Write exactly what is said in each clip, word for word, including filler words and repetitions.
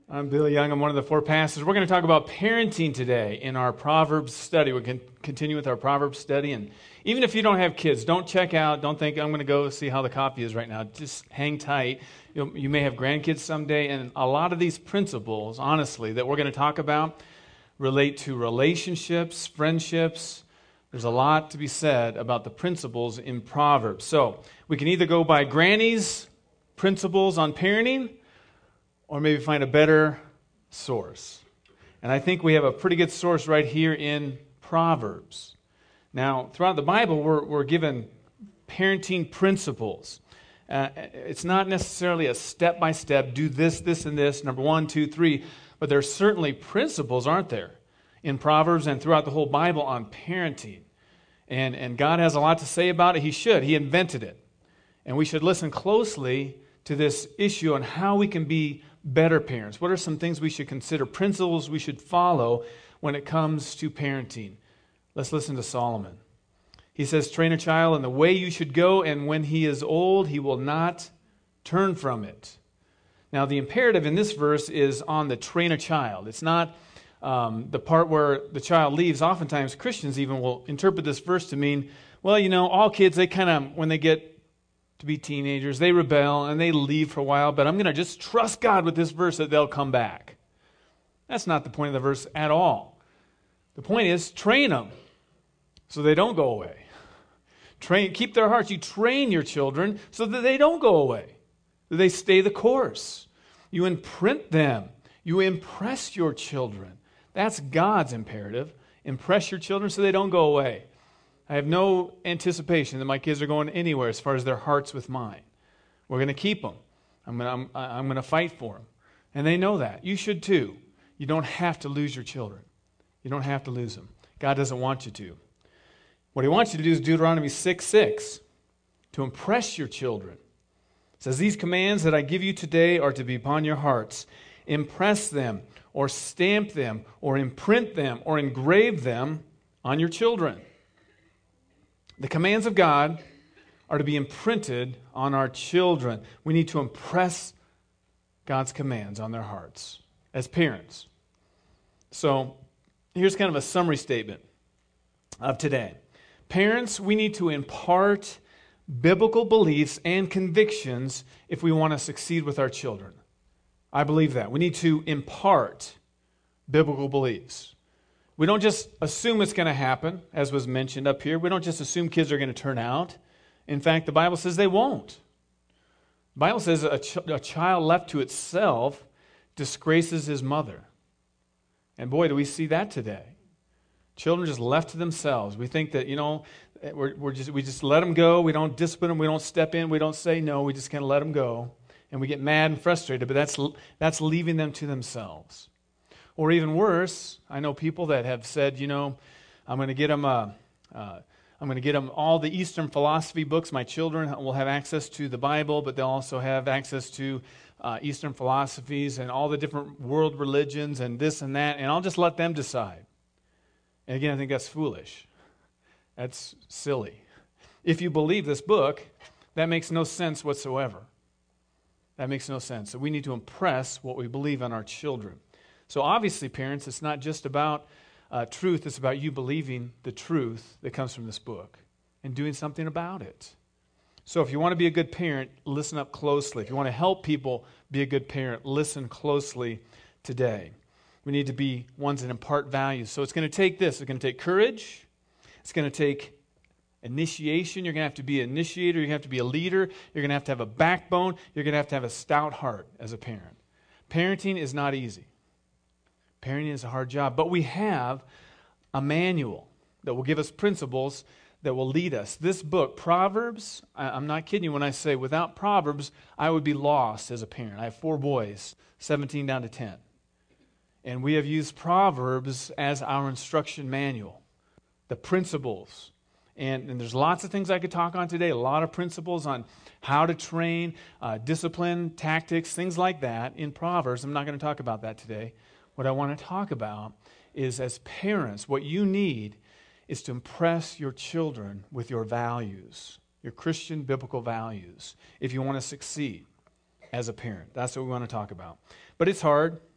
I'm Bill Young. I'm one of the four pastors. We're going to talk about parenting today in our Proverbs study. We're going to continue with our Proverbs study. And even if you don't have kids, don't check out. Don't think, I'm going to go see how the coffee is right now. Just hang tight. You'll, you may have grandkids someday. And a lot of these principles, honestly, that we're going to talk about relate to relationships, friendships. There's a lot to be said about the principles in Proverbs. So we can either go by Granny's principles on parenting, or maybe find a better source. And I think we have a pretty good source right here in Proverbs. Now, throughout the Bible, we're, we're given parenting principles. Uh, it's not necessarily a step-by-step, do this, this, and this, number one, two, three, but there's certainly principles, aren't there, in Proverbs and throughout the whole Bible on parenting. And, and God has a lot to say about it. He should. He invented it. And we should listen closely to this issue on how we can be better parents. What are some things we should consider, principles we should follow when it comes to parenting? Let's listen to Solomon. He says, train a child in the way you should go, and when he is old, he will not turn from it. Now, the imperative in this verse is on the train a child. It's not um, the part where the child leaves. Oftentimes, Christians even will interpret this verse to mean, well, you know, all kids, they kind of, when they get to be teenagers, they rebel and they leave for a while, but I'm going to just trust God with this verse that they'll come back. That's not the point of the verse at all. The point is, train them so they don't go away. Train, keep their hearts. You train your children so that they don't go away, that they stay the course. You imprint them. You impress your children. That's God's imperative. Impress your children so they don't go away. I have no anticipation that my kids are going anywhere as far as their hearts with mine. We're going to keep them. I'm going to, I'm, I'm going to fight for them. And they know that. You should too. You don't have to lose your children. You don't have to lose them. God doesn't want you to. What he wants you to do is Deuteronomy six six, to impress your children. It says, these commands that I give you today are to be upon your hearts. Impress them, or stamp them, or imprint them, or engrave them on your children. The commands of God are to be imprinted on our children. We need to impress God's commands on their hearts as parents. So here's kind of a summary statement of today. Parents, we need to impart biblical beliefs and convictions if we want to succeed with our children. I believe that. We need to impart biblical beliefs. We don't just assume it's going to happen, as was mentioned up here. We don't just assume kids are going to turn out. In fact, the Bible says they won't. The Bible says a, ch- a child left to itself disgraces his mother. And boy, do we see that today. Children just left to themselves. We think that, you know, we're, we're just, we just let them go. We don't discipline them. We don't step in. We don't say no. We just kind of let them go. And we get mad and frustrated, but that's that's leaving them to themselves. Or even worse, I know people that have said, you know, I'm going to get them, uh, uh, I'm going to get them all the Eastern philosophy books. My children will have access to the Bible, but they'll also have access to uh, Eastern philosophies and all the different world religions and this and that, and I'll just let them decide. And again, I think that's foolish. That's silly. If you believe this book, that makes no sense whatsoever. That makes no sense. So we need to impress what we believe on our children. So obviously, parents, it's not just about uh, truth. It's about you believing the truth that comes from this book and doing something about it. So if you want to be a good parent, listen up closely. If you want to help people be a good parent, listen closely today. We need to be ones that impart values. So it's going to take this. It's going to take courage. It's going to take initiation. You're going to have to be an initiator. You're going to have to be a leader. You're going to have to have a backbone. You're going to have to have a stout heart as a parent. Parenting is not easy. Parenting is a hard job, but we have a manual that will give us principles that will lead us. This book, Proverbs, I'm not kidding you when I say without Proverbs, I would be lost as a parent. I have four boys, seventeen down to ten. And we have used Proverbs as our instruction manual, the principles. And, and there's lots of things I could talk on today, a lot of principles on how to train, uh, discipline, tactics, things like that in Proverbs. I'm not going to talk about that today. What I want to talk about is, as parents, what you need is to impress your children with your values, your Christian biblical values, if you want to succeed as a parent. That's what we want to talk about. But it's hard.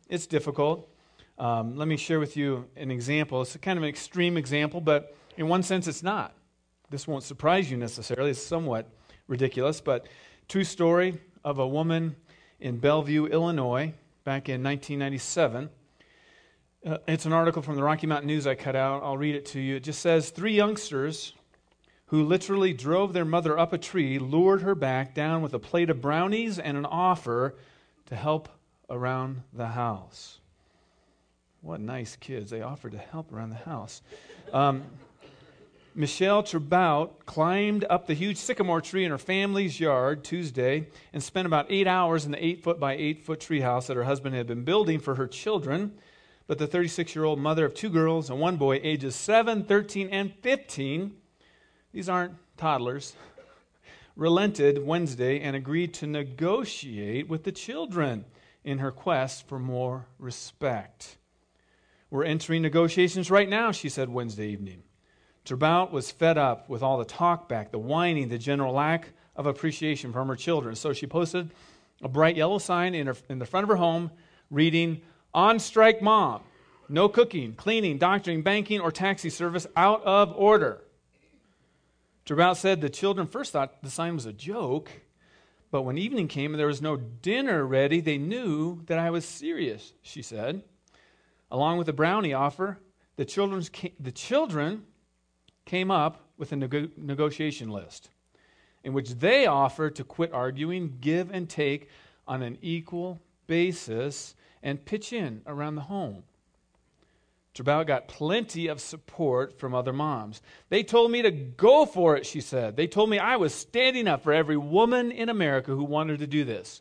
it's difficult. Um, let me share with you an example. It's a kind of an extreme example, but in one sense it's not. This won't surprise you necessarily. It's somewhat ridiculous, but true story of a woman in Bellevue, Illinois, back in nineteen ninety-seven. Uh, it's an article from the Rocky Mountain News I cut out. I'll read it to you. It just says, three youngsters who literally drove their mother up a tree, lured her back down with a plate of brownies and an offer to help around the house. What nice kids. They offered to help around the house. Um, Michelle Turbout climbed up the huge sycamore tree in her family's yard Tuesday and spent about eight hours in the eight-foot by eight-foot treehouse that her husband had been building for her children. But the thirty-six-year-old mother of two girls and one boy, ages seven, thirteen, and fifteen, these aren't toddlers, relented Wednesday and agreed to negotiate with the children in her quest for more respect. We're entering negotiations right now, she said Wednesday evening. Turbout was fed up with all the talkback, the whining, the general lack of appreciation from her children. So she posted a bright yellow sign in, her, in the front of her home reading, "On strike mom. No cooking, cleaning, doctoring, banking, or taxi service. Out of order." Turbout said the children first thought the sign was a joke, but when evening came and there was no dinner ready, they knew that I was serious, she said. Along with the brownie offer, the, children's ca- the children came up with a nego- negotiation list in which they offered to quit arguing, give and take on an equal basis, and pitch in around the home. Turbout got plenty of support from other moms. They told me to go for it, she said. They told me I was standing up for every woman in America who wanted to do this.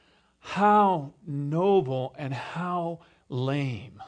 How noble and how lame.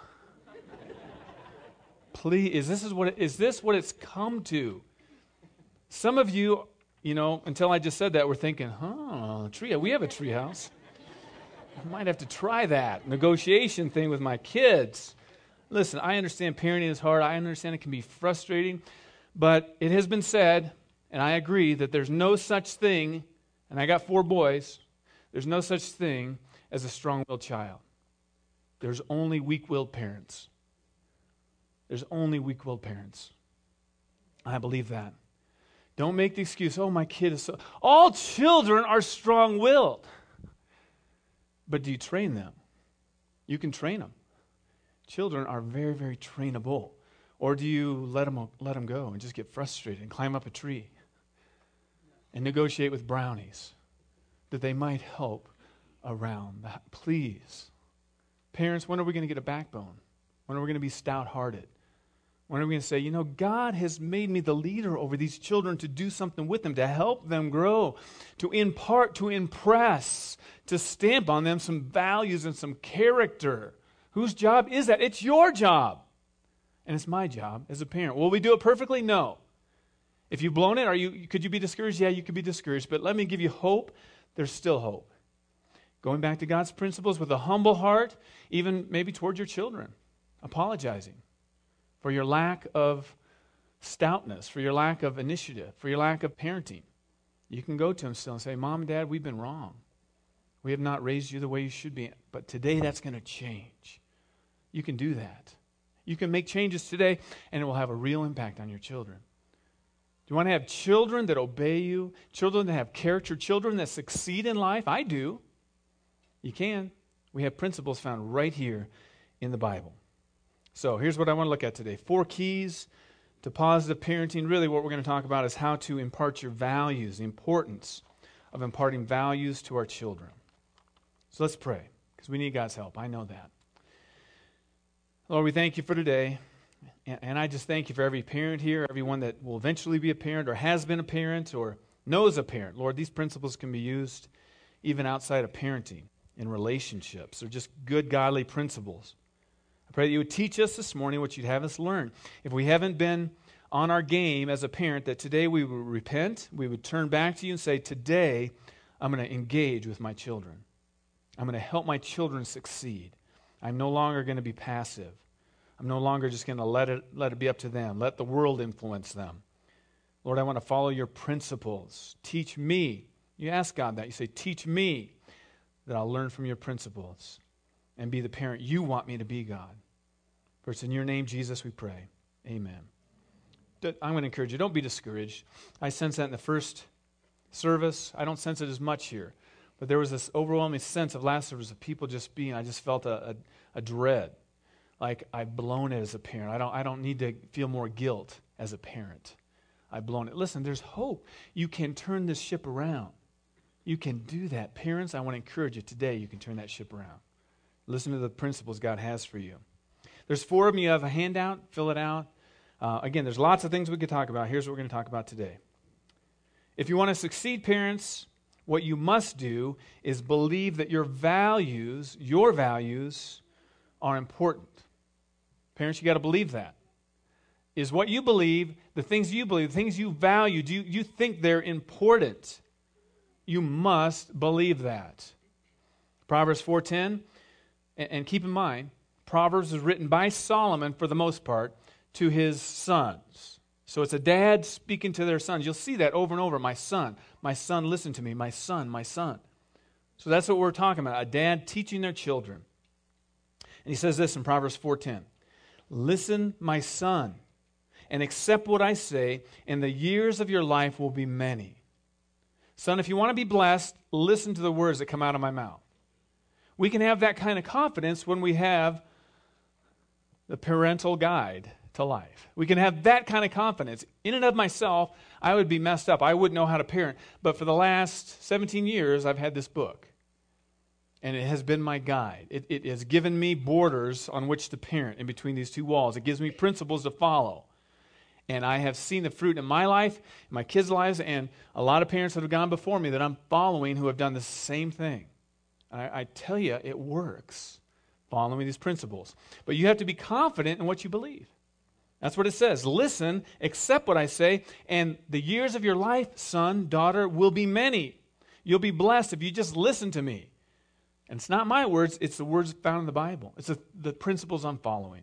Please, is this is what it, is this what it's come to? Some of you, you know, until I just said that, were thinking, huh, tree, we have a tree house. I might have to try that negotiation thing with my kids. Listen, I understand parenting is hard. I understand it can be frustrating. But it has been said, and I agree, that there's no such thing, and I got four boys, there's no such thing as a strong-willed child. There's only weak-willed parents. There's only weak-willed parents. I believe that. Don't make the excuse, oh, my kid is so... All children are strong-willed. But do you train them? You can train them. Children are very, very trainable. Or do you let them, let them go and just get frustrated and climb up a tree and negotiate with brownies that they might help around that? Please. Parents, when are we going to get a backbone? When are we going to be stout-hearted? When are we going to say, you know, God has made me the leader over these children to do something with them, to help them grow, to impart, to impress, to stamp on them some values and some character. Whose job is that? It's your job. And it's my job as a parent. Will we do it perfectly? No. If you've blown it, are you? Could you be discouraged? Yeah, you could be discouraged. But let me give you hope. There's still hope. Going back to God's principles with a humble heart, even maybe toward your children, apologizing for your lack of stoutness, for your lack of initiative, for your lack of parenting. You can go to them still and say, Mom and Dad, we've been wrong. We have not raised you the way you should be. But today that's going to change. You can do that. You can make changes today, and it will have a real impact on your children. Do you want to have children that obey you, children that have character, children that succeed in life? I do. You can. We have principles found right here in the Bible. So here's what I want to look at today. Four keys to positive parenting. Really what we're going to talk about is how to impart your values, the importance of imparting values to our children. So let's pray, because we need God's help. I know that. Lord, we thank you for today. And I just thank you for every parent here, everyone that will eventually be a parent or has been a parent or knows a parent. Lord, these principles can be used even outside of parenting, in relationships. They're just good, godly principles. I pray that you would teach us this morning what you'd have us learn. If we haven't been on our game as a parent, that today we would repent, we would turn back to you and say, today I'm going to engage with my children. I'm going to help my children succeed. I'm no longer going to be passive. I'm no longer just going to let it, let it be up to them. Let the world influence them. Lord, I want to follow your principles. Teach me. You ask God that. You say, teach me that I'll learn from your principles. and be the parent you want me to be, God. For it's in your name, Jesus, we pray. Amen. I'm going to encourage you, don't be discouraged. I sense that in the first service. I don't sense it as much here. But there was this overwhelming sense of last service of people just being, I just felt a, a, a dread. Like I've blown it as a parent. I don't, I don't need to feel more guilt as a parent. I've blown it. Listen, there's hope. You can turn this ship around. You can do that. Parents, I want to encourage you today, you can turn that ship around. Listen to the principles God has for you. There's four of them. You have a handout. Fill it out. Uh, again, there's lots of things we could talk about. Here's what we're going to talk about today. If you want to succeed, parents, what you must do is believe that your values, your values, are important. Parents, you got to believe that. Is what you believe, the things you believe, the things you value, do you, you think they're important? You must believe that. Proverbs four ten, and, and keep in mind, Proverbs was written by Solomon, for the most part, to his sons. So it's a dad speaking to their sons. You'll see that over and over. My son, my son, listen to me. My son, my son. So that's what we're talking about, a dad teaching their children. And he says this in Proverbs four ten. Listen, my son, and accept what I say, and the years of your life will be many. Son, if you want to be blessed, listen to the words that come out of my mouth. We can have that kind of confidence when we have the parental guide to life. We can have that kind of confidence. In and of myself, I would be messed up. I wouldn't know how to parent. But for the last seventeen years, I've had this book. And it has been my guide. It, it has given me borders on which to parent in between these two walls. It gives me principles to follow. And I have seen the fruit in my life, in my kids' lives, and a lot of parents that have gone before me that I'm following who have done the same thing. I, I tell you, it works, following these principles. But you have to be confident in what you believe. That's what it says. Listen, accept what I say, and the years of your life, son, daughter, will be many. You'll be blessed if you just listen to me. And it's not my words, it's the words found in the Bible. It's the, the principles I'm following.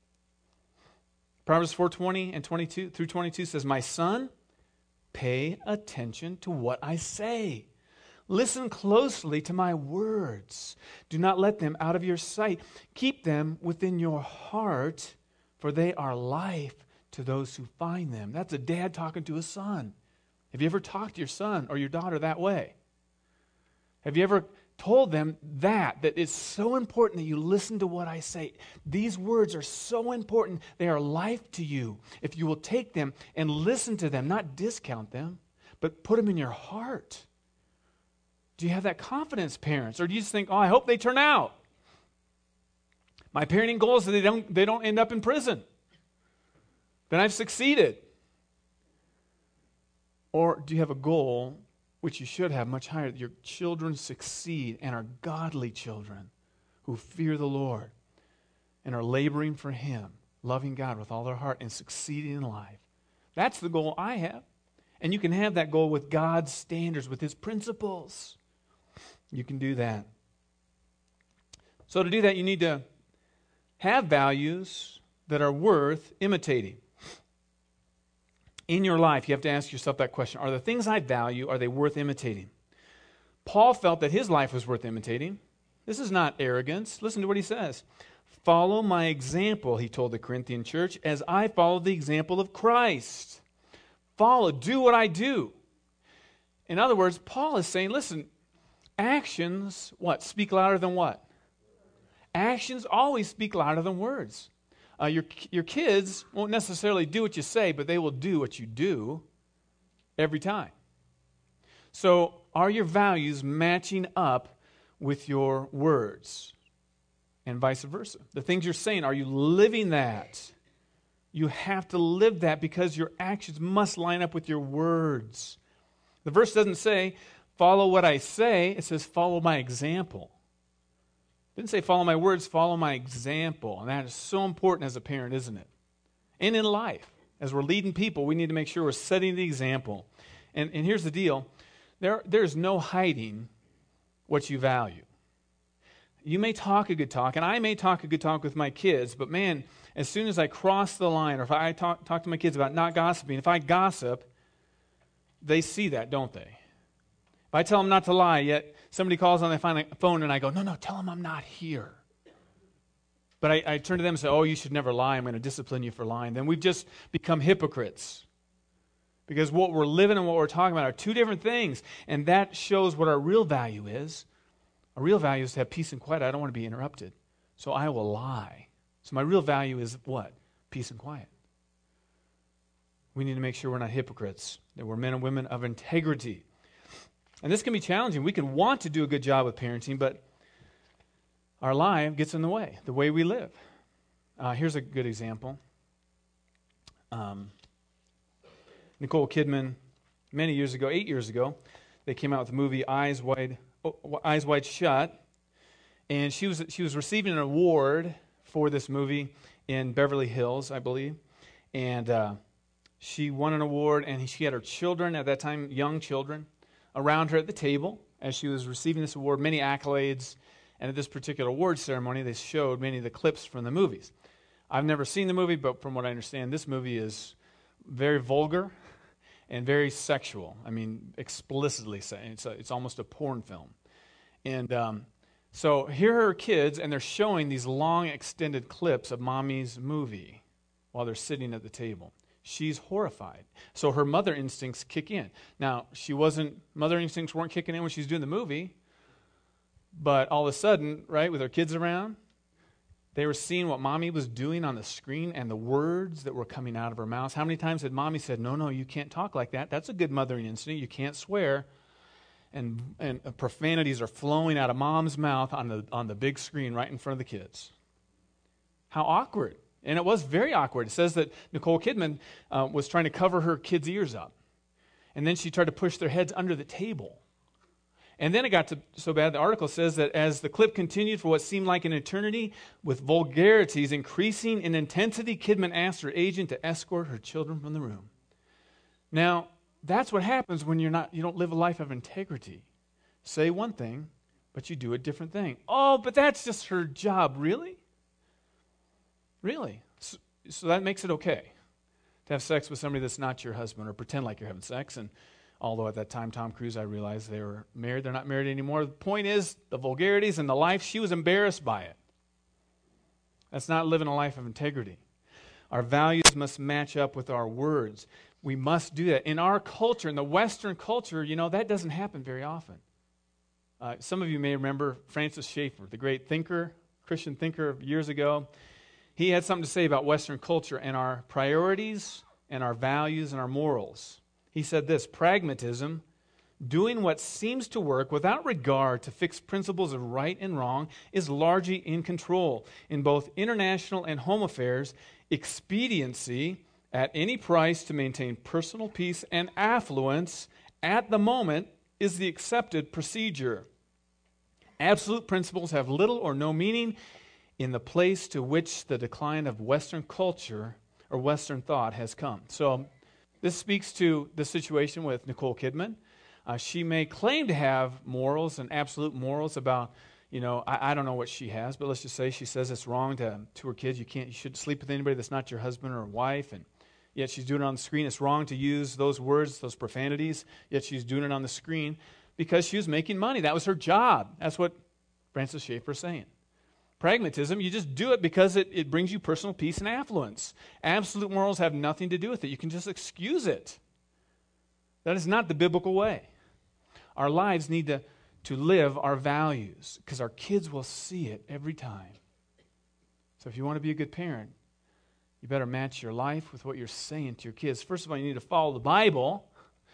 Proverbs four twenty and twenty-two through twenty-two says, my son, pay attention to what I say. Listen closely to my words. Do not let them out of your sight. Keep them within your heart, for they are life to those who find them. That's a dad talking to a son. Have you ever talked to your son or your daughter that way? Have you ever told them that, that it's so important that you listen to what I say? These words are so important. They are life to you. If you will take them and listen to them, not discount them, but put them in your heart. Do you have that confidence, parents? Or do you just think, oh, I hope they turn out? My parenting goal is that they don't, they don't end up in prison. Then I've succeeded. Or do you have a goal, which you should have much higher, that your children succeed and are godly children who fear the Lord and are laboring for Him, loving God with all their heart and succeeding in life? That's the goal I have. And you can have that goal with God's standards, with His principles. You can do that. So to do that, you need to have values that are worth imitating. In your life, you have to ask yourself that question. Are the things I value, are they worth imitating? Paul felt that his life was worth imitating. This is not arrogance. Listen to what he says. Follow my example, he told the Corinthian church, as I follow the example of Christ. Follow, do what I do. In other words, Paul is saying, listen, actions, what, speak louder than what? Actions always speak louder than words. Uh, your, your kids won't necessarily do what you say, but they will do what you do every time. So are your values matching up with your words? And vice versa. The things you're saying, are you living that? You have to live that because your actions must line up with your words. The verse doesn't say, follow what I say. It says, follow my example. It didn't say follow my words, follow my example. And that is so important as a parent, isn't it? And in life, as we're leading people, we need to make sure we're setting the example. And, and here's the deal. There, there's no hiding what you value. You may talk a good talk, and I may talk a good talk with my kids, but man, as soon as I cross the line, or if I talk, talk to my kids about not gossiping, if I gossip, they see that, don't they? If I tell them not to lie, yet somebody calls on their phone and I go, no, no, tell them I'm not here. but I, I turn to them and say, oh, you should never lie. I'm going to discipline you for lying. Then we've just become hypocrites. Because what we're living and what we're talking about are two different things. And that shows what our real value is. Our real value is to have peace and quiet. I don't want to be interrupted. So I will lie. So my real value is what? Peace and quiet. We need to make sure we're not hypocrites, that we're men and women of integrity. And this can be challenging. We can want to do a good job with parenting, but our life gets in the way, the way we live. Uh, here's a good example. Um, Nicole Kidman, many years ago, eight years ago, they came out with the movie Eyes Wide, oh, Eyes Wide Shut, and she was she was receiving an award for this movie in Beverly Hills, I believe, and uh, she won an award, and she had her children at that time, young children, around her at the table as she was receiving this award, many accolades. And at this particular award ceremony, they showed many of the clips from the movies. I've never seen the movie, but from what I understand, this movie is very vulgar and very sexual. I mean, explicitly saying it's, a, it's almost a porn film. And um, so here are her kids, and they're showing these long, extended clips of Mommy's movie while they're sitting at the table. She's horrified. So her mother instincts kick in. Now, she wasn't, mother instincts weren't kicking in when she was doing the movie, but all of a sudden, right, with her kids around, they were seeing what Mommy was doing on the screen and the words that were coming out of her mouth. How many times had Mommy said, no, no, you can't talk like that. That's a good mothering instinct. You can't swear. And and profanities are flowing out of Mom's mouth on the on the big screen right in front of the kids. How awkward. And it was very awkward. It says that Nicole Kidman uh, was trying to cover her kids' ears up. And then she tried to push their heads under the table. And then it got to, so bad, the article says that as the clip continued for what seemed like an eternity, with vulgarities increasing in intensity, Kidman asked her agent to escort her children from the room. Now, that's what happens when you're not, you don't live a life of integrity. Say one thing, but you do a different thing. Oh, but that's just her job. Really? Really? So, so that makes it okay to have sex with somebody that's not your husband or pretend like you're having sex. And although at that time, Tom Cruise, I realized they were married. They're not married anymore. The point is, the vulgarities and the life, she was embarrassed by it. That's not living a life of integrity. Our values must match up with our words. We must do that. In our culture, in the Western culture, you know, that doesn't happen very often. Uh, some of you may remember Francis Schaeffer, the great thinker, Christian thinker of years ago. He had something to say about Western culture and our priorities and our values and our morals. He said this: pragmatism, doing what seems to work without regard to fixed principles of right and wrong, is largely in control. In both international and home affairs, expediency at any price to maintain personal peace and affluence at the moment is the accepted procedure. Absolute principles have little or no meaning in the place to which the decline of Western culture or Western thought has come. So this speaks to the situation with Nicole Kidman. Uh, she may claim to have morals and absolute morals about, you know, I, I don't know what she has, but let's just say she says it's wrong to, to her kids. You can't, you shouldn't sleep with anybody that's not your husband or wife, and yet she's doing it on the screen. It's wrong to use those words, those profanities, yet she's doing it on the screen because she was making money. That was her job. That's what Francis Schaeffer is saying. Pragmatism, you just do it because it, it brings you personal peace and affluence. Absolute morals have nothing to do with it. You can just excuse it. That is not the biblical way. Our lives need to, to live our values because our kids will see it every time. So if you want to be a good parent, you better match your life with what you're saying to your kids. First of all, you need to follow the Bible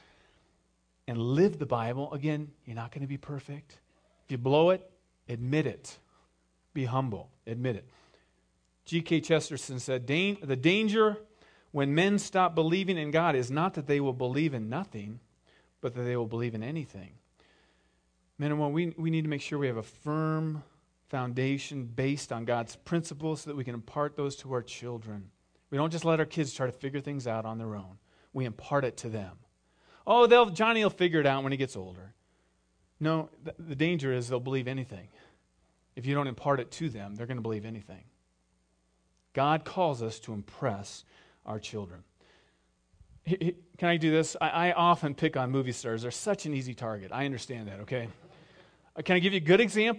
and live the Bible. Again, you're not going to be perfect. If you blow it, admit it. Be humble. Admit it. G K Chesterton said, the danger when men stop believing in God is not that they will believe in nothing, but that they will believe in anything. Men and women, we, we need to make sure we have a firm foundation based on God's principles so that we can impart those to our children. We don't just let our kids try to figure things out on their own. We impart it to them. Oh, they'll Johnny will figure it out when he gets older. No, the, the danger is they'll believe anything. If you don't impart it to them, they're going to believe anything. God calls us to impress our children. Can I do this? I, I often pick on movie stars. They're such an easy target. I understand that, okay? Can I give you a good example?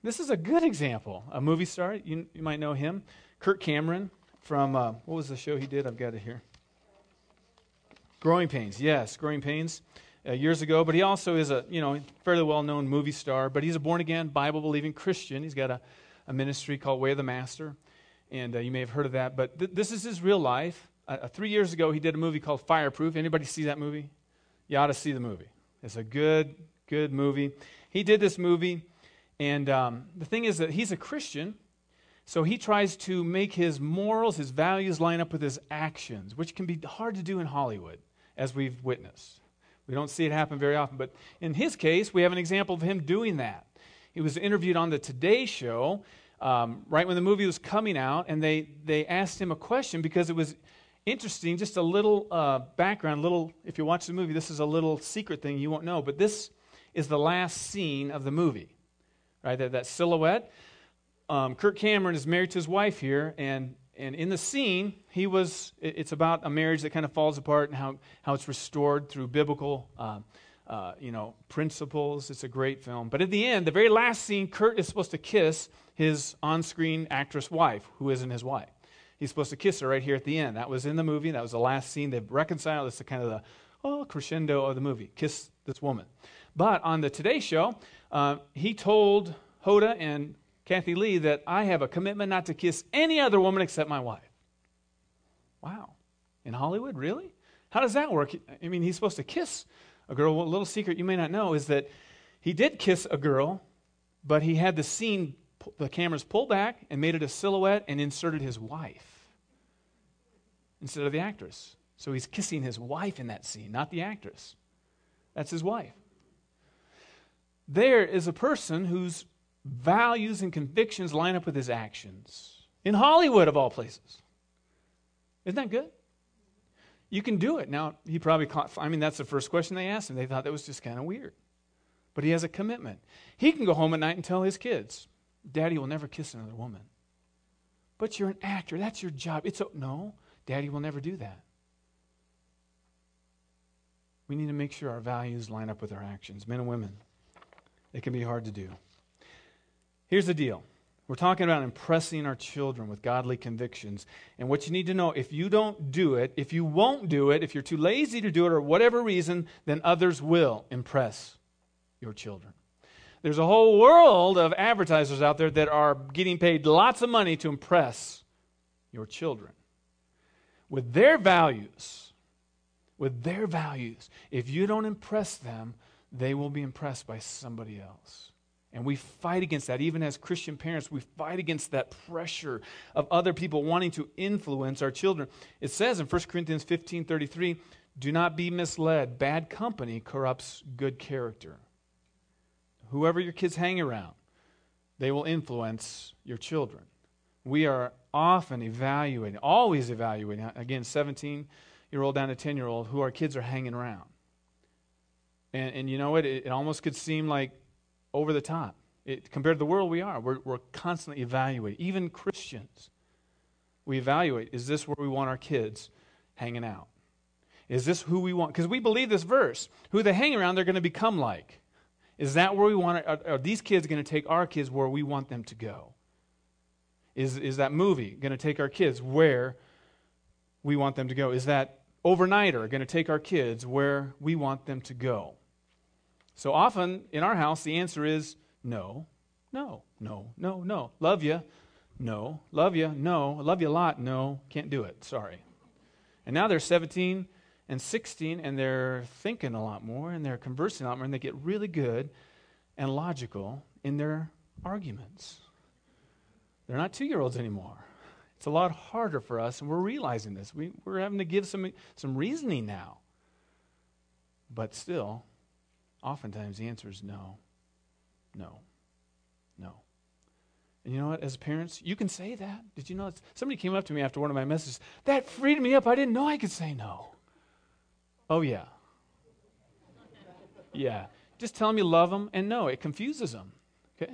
This is a good example. A movie star, you, you might know him, Kirk Cameron from, uh, what was the show he did? I've got it here. Growing Pains, yes, Growing Pains, uh, years ago. But he also is a, you know, fairly well-known movie star. But he's a born-again, Bible-believing Christian. He's got a, a ministry called Way of the Master, and uh, you may have heard of that. But th- this is his real life. Uh, three years ago, he did a movie called Fireproof. Anybody see that movie? You ought to see the movie. It's a good, good movie. He did this movie, and um, the thing is that he's a Christian, so he tries to make his morals, his values line up with his actions, which can be hard to do in Hollywood, as we've witnessed. We don't see it happen very often, but in his case, we have an example of him doing that. He was interviewed on the Today Show um, right when the movie was coming out, and they, they asked him a question because it was interesting, just a little uh, background, little, if you watch the movie, this is a little secret thing you won't know, but this is the last scene of the movie, right? That, that silhouette. Um, Kirk Cameron is married to his wife here, and and in the scene, he was. It's about a marriage that kind of falls apart and how, how it's restored through biblical, uh, uh, you know, principles. It's a great film. But at the end, the very last scene, Kurt is supposed to kiss his on-screen actress wife, who isn't his wife. He's supposed to kiss her right here at the end. That was in the movie. That was the last scene. They've reconciled. It's the kind of the oh crescendo of the movie. Kiss this woman. But on the Today Show, uh, he told Hoda and Kathy Lee that I have a commitment not to kiss any other woman except my wife. Wow. In Hollywood, really? How does that work? I mean, he's supposed to kiss a girl. A little secret you may not know is that he did kiss a girl, but he had the scene, the cameras pulled back and made it a silhouette and inserted his wife instead of the actress. So he's kissing his wife in that scene, not the actress. That's his wife. There is a person whose values and convictions line up with his actions. In Hollywood, of all places. Isn't that good? You can do it. Now, he probably caught, I mean, that's the first question they asked him. They thought that was just kind of weird. But he has a commitment. He can go home at night and tell his kids, Daddy will never kiss another woman. But you're an actor. That's your job. It's a, no, Daddy will never do that. We need to make sure our values line up with our actions. Men and women. It can be hard to do. Here's the deal. We're talking about impressing our children with godly convictions. And what you need to know, if you don't do it, if you won't do it, if you're too lazy to do it or whatever reason, then others will impress your children. There's a whole world of advertisers out there that are getting paid lots of money to impress your children with their values. With their values. If you don't impress them, they will be impressed by somebody else. And we fight against that. Even as Christian parents, we fight against that pressure of other people wanting to influence our children. It says in First Corinthians fifteen thirty-three, do not be misled. Bad company corrupts good character. Whoever your kids hang around, they will influence your children. We are often evaluating, always evaluating, again, seventeen-year-old down to ten-year-old, who our kids are hanging around. And, and you know what? It, it almost could seem like over the top. It, compared to the world we are, we're, we're constantly evaluating. Even Christians, we evaluate, is this where we want our kids hanging out? Is this who we want? Because we believe this verse. Who they hang around, they're going to become like. Is that where we want it? Are, are these kids going to take our kids where we want them to go? Is, is that movie going to take our kids where we want them to go? Is that overnighter going to take our kids where we want them to go? So often in our house, the answer is no, no, no, no, no. Love you, no. Love you, no. Love you a lot, no. Can't do it, sorry. And now they're seventeen and sixteen, and they're thinking a lot more, and they're conversing a lot more, and they get really good and logical in their arguments. They're not two-year-olds anymore. It's a lot harder for us, and we're realizing this. We, we're having to give some, some reasoning now. But still, oftentimes the answer is no, no, no. And you know what? As parents, you can say that. Did you know? Somebody came up to me after one of my messages. That freed me up. I didn't know I could say no. Oh, yeah. Yeah. Just tell them you love them, and no, it confuses them. Okay?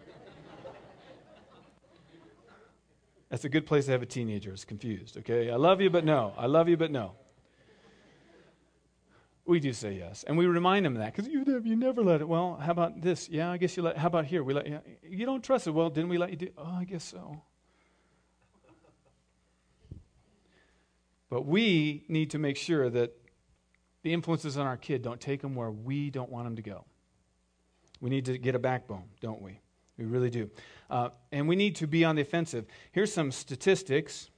That's a good place to have a teenager who's confused, okay? I love you, but no. I love you, but no. We do say yes. And we remind them of that because you, you never let it. Well, how about this? Yeah, I guess you let, how about here? We let you, you don't trust it. Well, didn't we let you do? Oh, I guess so. But we need to make sure that the influences on our kid don't take them where we don't want them to go. We need to get a backbone, don't we? We really do. Uh, and we need to be on the offensive. Here's some statistics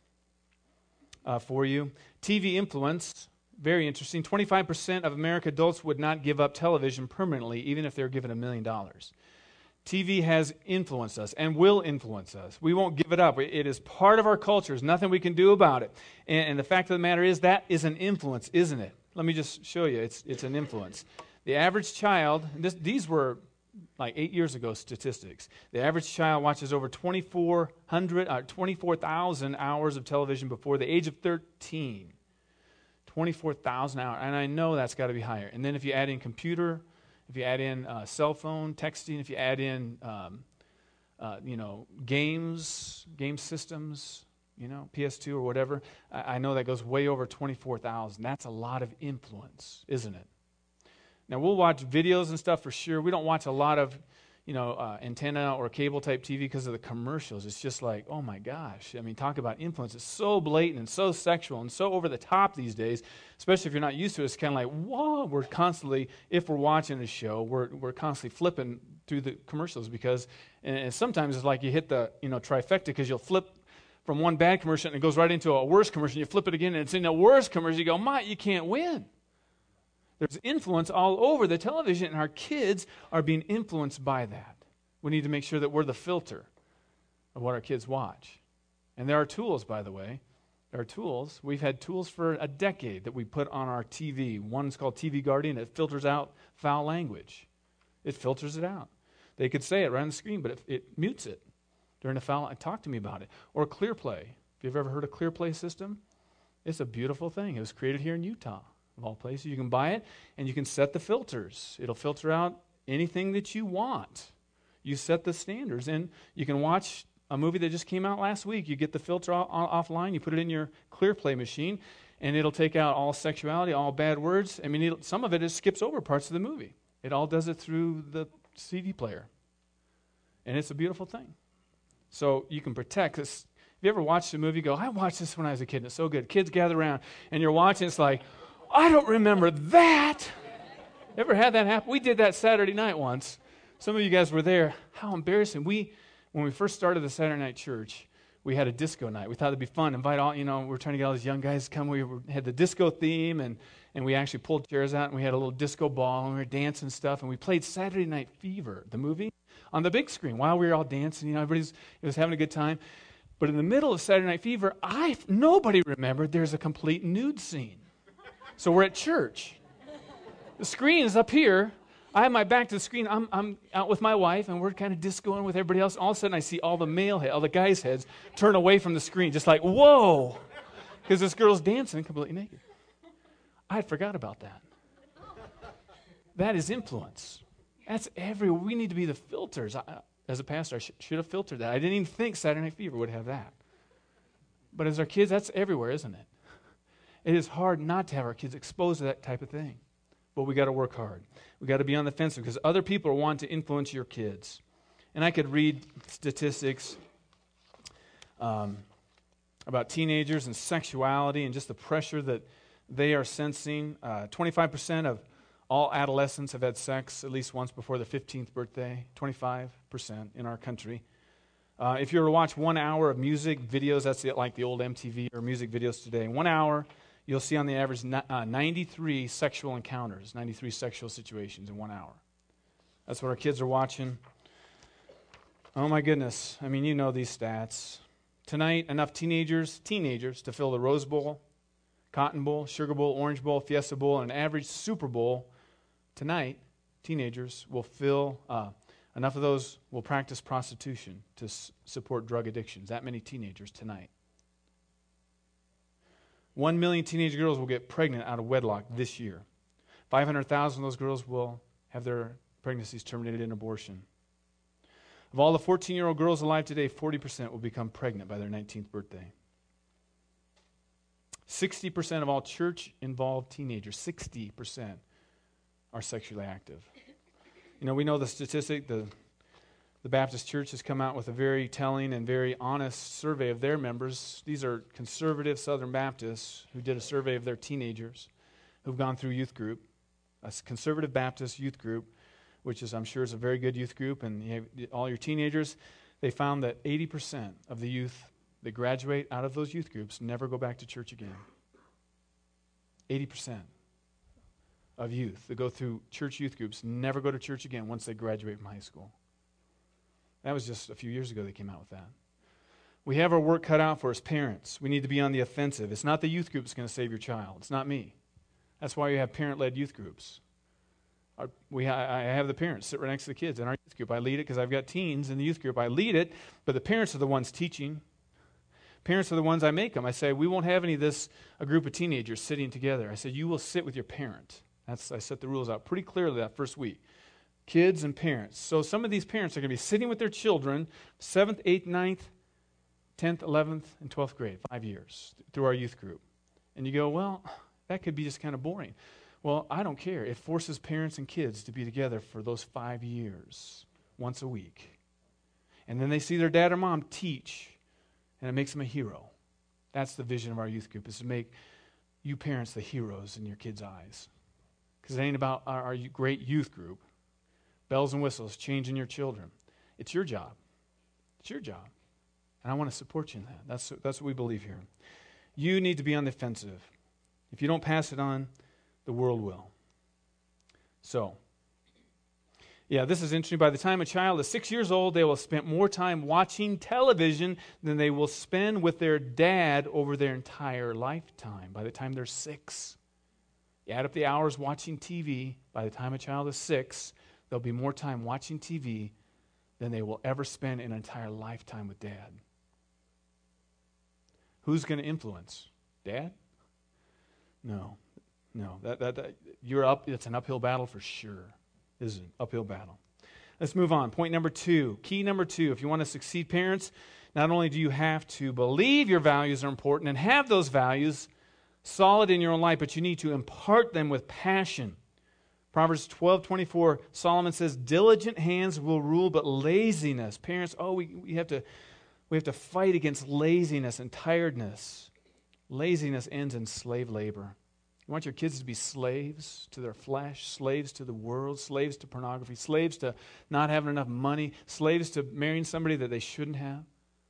uh, for you. T V influence, very interesting. twenty-five percent of American adults would not give up television permanently, even if they were given a million dollars. T V has influenced us and will influence us. We won't give it up. It is part of our culture. There's nothing we can do about it. And, and the fact of the matter is that is an influence, isn't it? Let me just show you. It's it's an influence. The average child, this, these were like eight years ago statistics. The average child watches over twenty-four hundred, uh, twenty-four thousand hours of television before the age of thirteen. twenty-four thousand hours. And I know that's got to be higher. And then if you add in computer, if you add in uh, cell phone, texting, if you add in, um, uh, you know, games, game systems, you know, P S two or whatever, I, I know that goes way over twenty-four thousand. That's a lot of influence, isn't it? Now, we'll watch videos and stuff for sure. We don't watch a lot of, you know, uh, antenna or cable type T V because of the commercials. It's just like, oh my gosh. I mean, talk about influence. It's so blatant and so sexual and so over the top these days, especially if you're not used to it. It's kind of like, whoa, we're constantly, if we're watching a show, we're we're constantly flipping through the commercials because, and, and sometimes it's like you hit the, you know, trifecta because you'll flip from one bad commercial and it goes right into a worse commercial. You flip it again and it's in a worse commercial. You go, my, you can't win. There's influence all over the television, and our kids are being influenced by that. We need to make sure that we're the filter of what our kids watch. And there are tools, by the way. There are tools. We've had tools for a decade that we put on our T V. One's called T V Guardian. It filters out foul language. It filters it out. They could say it right on the screen, but it, it mutes it during a foul. Talk to me about it. Or ClearPlay. If you've ever heard of ClearPlay system, it's a beautiful thing. It was created here in Utah. Of all places. You can buy it, and you can set the filters. It'll filter out anything that you want. You set the standards, and you can watch a movie that just came out last week. You get the filter off- offline, you put it in your ClearPlay machine, and it'll take out all sexuality, all bad words. I mean, it'll, some of it, it skips over parts of the movie. It all does it through the C D player, and it's a beautiful thing. So you can protect this. If you ever watched a movie, you go, I watched this when I was a kid, and it's so good. Kids gather around, and you're watching, it's like, I don't remember that. Ever had that happen? We did that Saturday night once. Some of you guys were there. How embarrassing. We, when we first started the Saturday night church, we had a disco night. We thought it'd be fun. Invite all, you know, we were trying to get all these young guys to come. We were, had the disco theme, and, and we actually pulled chairs out, and we had a little disco ball, and we were dancing and stuff, and we played Saturday Night Fever, the movie, on the big screen while we were all dancing. You know, everybody's it was having a good time. But in the middle of Saturday Night Fever, I nobody remembered there's a complete nude scene. So we're at church. The screen is up here. I have my back to the screen. I'm, I'm out with my wife, and we're kind of discoing with everybody else. All of a sudden, I see all the male head, all the guys' heads turn away from the screen, just like, whoa, because this girl's dancing completely naked. I had forgot about that. That is influence. That's everywhere. We need to be the filters. I, as a pastor, I sh- should have filtered that. I didn't even think Saturday Night Fever would have that. But as our kids, that's everywhere, isn't it? It is hard not to have our kids exposed to that type of thing. But we got to work hard. We got to be on the fence because other people want to influence your kids. And I could read statistics um, about teenagers and sexuality and just the pressure that they are sensing. Uh, twenty-five percent of all adolescents have had sex at least once before their fifteenth birthday. twenty-five percent in our country. Uh, if you were to watch one hour of music videos, that's the, like the old M T V or music videos today. One hour, you'll see on the average uh, ninety-three sexual encounters, ninety-three sexual situations in one hour. That's what our kids are watching. Oh my goodness. I mean, you know these stats. Tonight, enough teenagers, teenagers to fill the Rose Bowl, Cotton Bowl, Sugar Bowl, Orange Bowl, Fiesta Bowl, and an average Super Bowl. Tonight, teenagers will fill, uh, enough of those will practice prostitution to s- support drug addictions. That many teenagers tonight. One million teenage girls will get pregnant out of wedlock this year. five hundred thousand of those girls will have their pregnancies terminated in abortion. Of all the fourteen-year-old girls alive today, forty percent will become pregnant by their nineteenth birthday. sixty percent of all church-involved teenagers, sixty percent are sexually active. You know, we know the statistic, the, the Baptist Church has come out with a very telling and very honest survey of their members. These are conservative Southern Baptists who did a survey of their teenagers who've gone through youth group, a conservative Baptist youth group, which is, I'm sure, is a very good youth group, and you have all your teenagers. They found that eighty percent of the youth that graduate out of those youth groups never go back to church again. eighty percent of youth that go through church youth groups never go to church again once they graduate from high school. That was just a few years ago they came out with that. We have our work cut out for us parents. We need to be on the offensive. It's not the youth group that's going to save your child. It's not me. That's why you have parent-led youth groups. Our, we ha- I have the parents sit right next to the kids in our youth group. I lead it because I've got teens in the youth group. I lead it, but the parents are the ones teaching. Parents are the ones I make them. I say, we won't have any of this, a group of teenagers sitting together. I said, you will sit with your parent. That's I set the rules out pretty clearly that first week. Kids and parents. So some of these parents are going to be sitting with their children, seventh, eighth, ninth, tenth, eleventh, and twelfth grade, five years through our youth group. And you go, well, that could be just kind of boring. Well, I don't care. It forces parents and kids to be together for those five years, once a week. And then they see their dad or mom teach, and it makes them a hero. That's the vision of our youth group, is to make you parents the heroes in your kids' eyes. Because it ain't about our, our great youth group, bells and whistles, changing your children. It's your job. It's your job. And I want to support you in that. That's, that's what we believe here. You need to be on the offensive. If you don't pass it on, the world will. So, yeah, this is interesting. By the time a child is six years old, they will have spent more time watching television than they will spend with their dad over their entire lifetime. By the time they're six, you add up the hours watching T V. By the time a child is six, there'll be more time watching T V than they will ever spend in an entire lifetime with dad. Who's going to influence? Dad? No. No, that, that, that you're up. It's an uphill battle for sure. This is an uphill battle. Let's move on. Point number two. Key number two. If you want to succeed, parents, not only do you have to believe your values are important and have those values solid in your own life, but you need to impart them with passion. Proverbs twelve twenty-four, Solomon says, "Diligent hands will rule, but laziness." Parents, oh, we, we have to we have to fight against laziness and tiredness. Laziness ends in slave labor. You want your kids to be slaves to their flesh, slaves to the world, slaves to pornography, slaves to not having enough money, slaves to marrying somebody that they shouldn't have?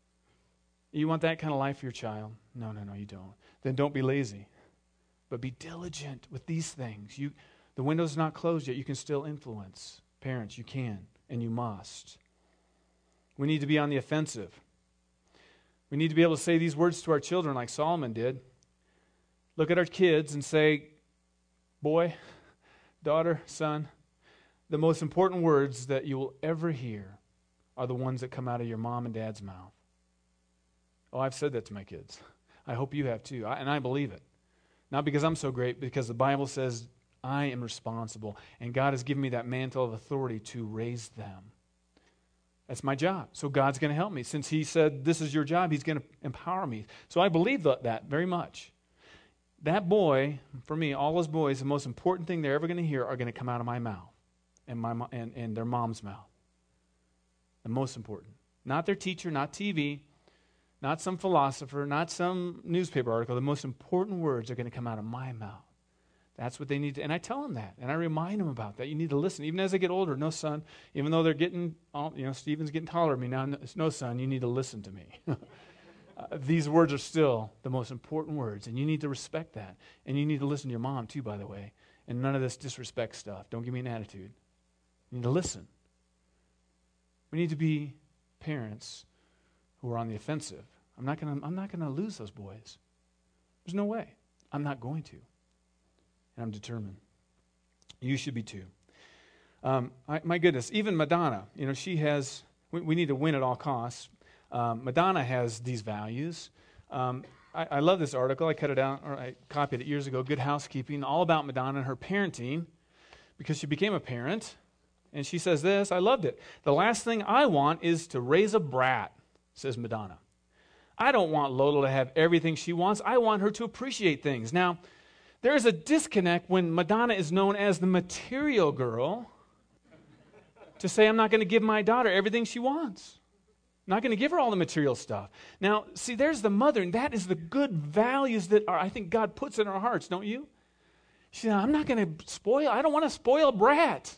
You want that kind of life for your child? No, no, no, you don't. Then don't be lazy, but be diligent with these things. You, the window's not closed yet. You can still influence. Parents, you can, and you must. We need to be on the offensive. We need to be able to say these words to our children like Solomon did. Look at our kids and say, boy, daughter, son, the most important words that you will ever hear are the ones that come out of your mom and dad's mouth. Oh, I've said that to my kids. I hope you have too, I, and I believe it. Not because I'm so great, because the Bible says I am responsible, and God has given me that mantle of authority to raise them. That's my job. So God's going to help me. Since He said this is your job, He's going to empower me. So I believe that, that very much. That boy, for me, all those boys, the most important thing they're ever going to hear are going to come out of my mouth and my and, and their mom's mouth. The most important. Not their teacher, not T V, not some philosopher, not some newspaper article. The most important words are going to come out of my mouth. That's what they need to, and I tell them that, and I remind them about that. You need to listen. Even as they get older, no, son, even though they're getting, you know, Stephen's getting taller than me now, no, son, you need to listen to me. Uh, these words are still the most important words, and you need to respect that. And you need to listen to your mom, too, by the way. And none of this disrespect stuff. Don't give me an attitude. You need to listen. We need to be parents who are on the offensive. I'm not going to I'm not going to lose those boys. There's no way. I'm not going to. And I'm determined. You should be, too. Um, I, my goodness, even Madonna, you know, she has, we, we need to win at all costs. Um, Madonna has these values. Um, I, I love this article. I cut it out, or I copied it years ago, Good Housekeeping, all about Madonna and her parenting, because she became a parent. And she says this, I loved it. "The last thing I want is to raise a brat," says Madonna. I don't want Lola to have everything she wants. I want her to appreciate things. Now, there's a disconnect when Madonna is known as the material girl to say, I'm not going to give my daughter everything she wants. I'm not going to give her all the material stuff. Now, see, there's the mother, and that is the good values that are, I think God puts in our hearts, don't you? She said, I'm not going to spoil, I don't want to spoil brat.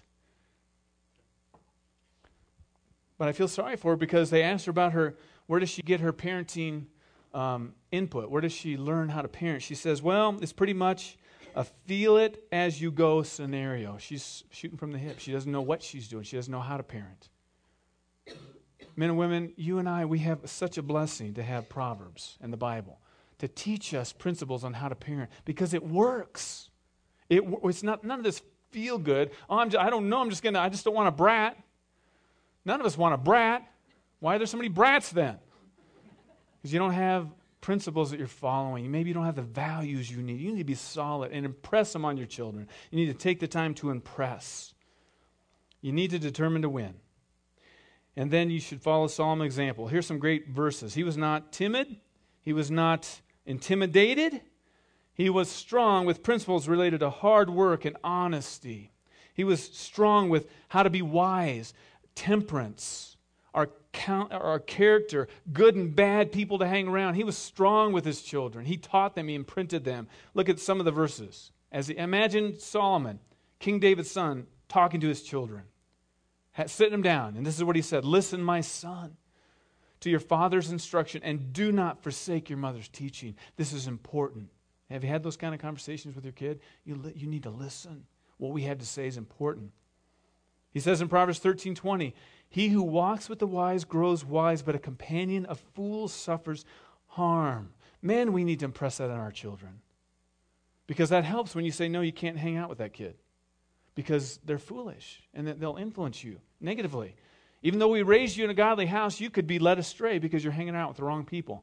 But I feel sorry for her because they asked her about her, where does she get her parenting um, input? Where does she learn how to parent? She says, well, it's pretty much a feel it as you go scenario. She's shooting from the hip. She doesn't know what she's doing. She doesn't know how to parent. Men and women, you and I, we have such a blessing to have Proverbs and the Bible to teach us principles on how to parent because it works. It, it's not none of this feel good. Oh, I'm just, I don't know. I'm just gonna. I just don't want a brat. None of us want a brat. Why are there so many brats then? Because you don't have principles that you're following. Maybe you don't have the values you need. You need to be solid and impress them on your children. You need to take the time to impress. You need to determine to win. And then you should follow Solomon's example. Here's some great verses. He was not timid. He was not intimidated. He was strong with principles related to hard work and honesty. He was strong with how to be wise, temperance, our, count, our character, good and bad people to hang around. He was strong with his children. He taught them. He imprinted them. Look at some of the verses. As he, imagine Solomon, King David's son, talking to his children, sitting them down. And this is what he said, listen, my son, to your father's instruction, and do not forsake your mother's teaching. This is important. Have you had those kind of conversations with your kid? You, li- you need to listen. What we have to say is important. He says in Proverbs thirteen twenty, he who walks with the wise grows wise, but a companion of fools suffers harm. Men, we need to impress that on our children. Because that helps when you say, no, you can't hang out with that kid. Because they're foolish, and that they'll influence you negatively. Even though we raised you in a godly house, you could be led astray because you're hanging out with the wrong people.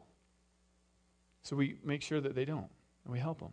So we make sure that they don't, and we help them.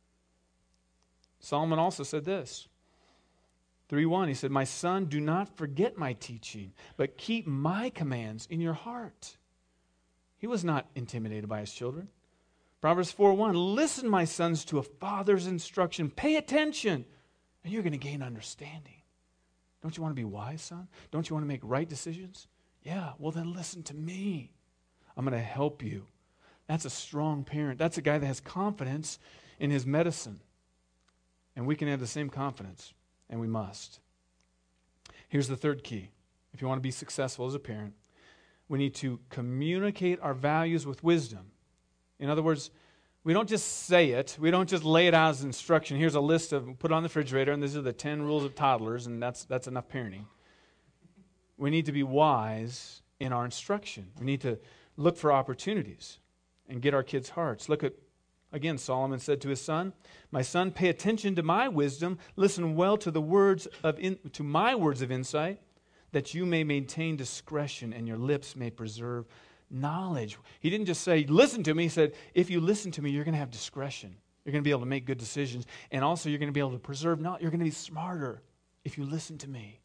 Solomon also said this. three one, he said, my son, do not forget my teaching, but keep my commands in your heart. He was not intimidated by his children. Proverbs four one, listen, my sons, to a father's instruction. Pay attention, and you're going to gain understanding. Don't you want to be wise, son? Don't you want to make right decisions? Yeah, well then listen to me. I'm going to help you. That's a strong parent. That's a guy that has confidence in his medicine. And we can have the same confidence. And we must. Here's the third key. If you want to be successful as a parent, we need to communicate our values with wisdom. In other words, we don't just say it. We don't just lay it out as instruction. Here's a list of, put it on the refrigerator, and these are the ten rules of toddlers, and that's, that's enough parenting. We need to be wise in our instruction. We need to look for opportunities and get our kids' hearts. Look at Again, Solomon said to his son, my son, pay attention to my wisdom. Listen well to the words of in, to my words of insight, that you may maintain discretion and your lips may preserve knowledge. He didn't just say, listen to me. He said, if you listen to me, you're going to have discretion. You're going to be able to make good decisions. And also you're going to be able to preserve knowledge. You're going to be smarter if you listen to me.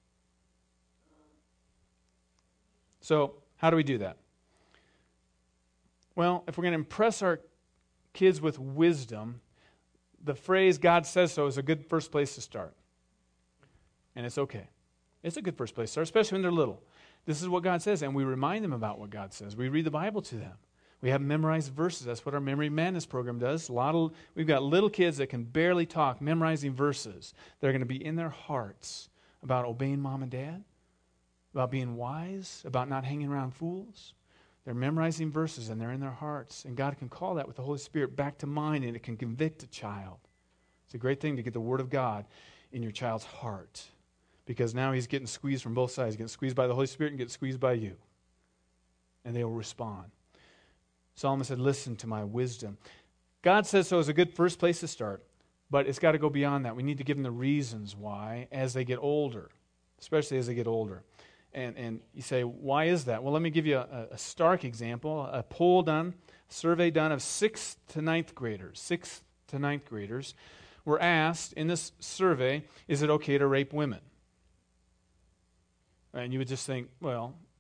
So how do we do that? Well, if we're going to impress our kids with wisdom, the phrase God says so is a good first place to start. And it's okay. It's a good first place to start, especially when they're little. This is what God says, and we remind them about what God says. We read the Bible to them. We have memorized verses. That's what our Memory Madness program does. A lot of, we've got little kids that can barely talk, memorizing verses. They're going to be in their hearts about obeying mom and dad, about being wise, about not hanging around fools. They're memorizing verses, and they're in their hearts. And God can call that with the Holy Spirit back to mind, and it can convict a child. It's a great thing to get the Word of God in your child's heart, because now he's getting squeezed from both sides. He's getting squeezed by the Holy Spirit and getting squeezed by you. And they will respond. Solomon said, listen to my wisdom. God says so is a good first place to start, but it's got to go beyond that. We need to give them the reasons why as they get older, especially as they get older. And and you say, why is that? Well, let me give you a, a stark example. A poll done, a survey done of sixth to ninth graders. Sixth to ninth graders were asked in this survey, is it okay to rape women? And you would just think, well,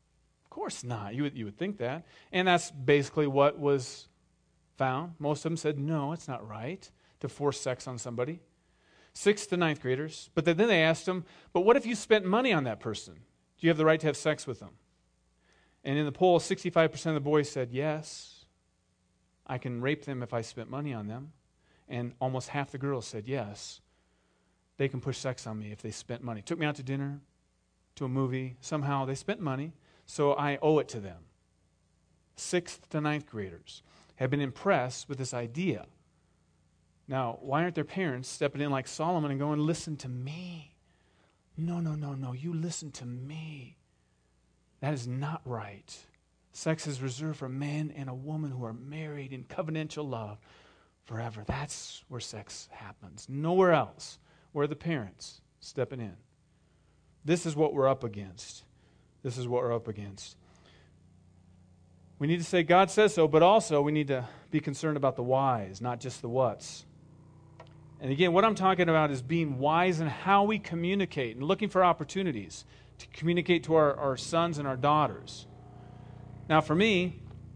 Of course not. You would, you would think that. And that's basically what was found. Most of them said, no, it's not right to force sex on somebody. Sixth to ninth graders. But then they asked them, but what if you spent money on that person? Do you have the right to have sex with them? And in the poll, sixty-five percent of the boys said, yes, I can rape them if I spent money on them. And almost half the girls said, yes, they can push sex on me if they spent money. Took me out to dinner, to a movie. Somehow they spent money, so I owe it to them. Sixth to ninth graders have been impressed with this idea. Now, why aren't their parents stepping in like Solomon and going, listen to me? No, no, no, no, you listen to me. That is not right. Sex is reserved for a man and a woman who are married in covenantal love forever. That's where sex happens. Nowhere else where the parents stepping in. This is what we're up against. This is what we're up against. We need to say God says so, but also we need to be concerned about the whys, not just the whats. And again, what I'm talking about is being wise in how we communicate and looking for opportunities to communicate to our, our sons and our daughters. Now, for me,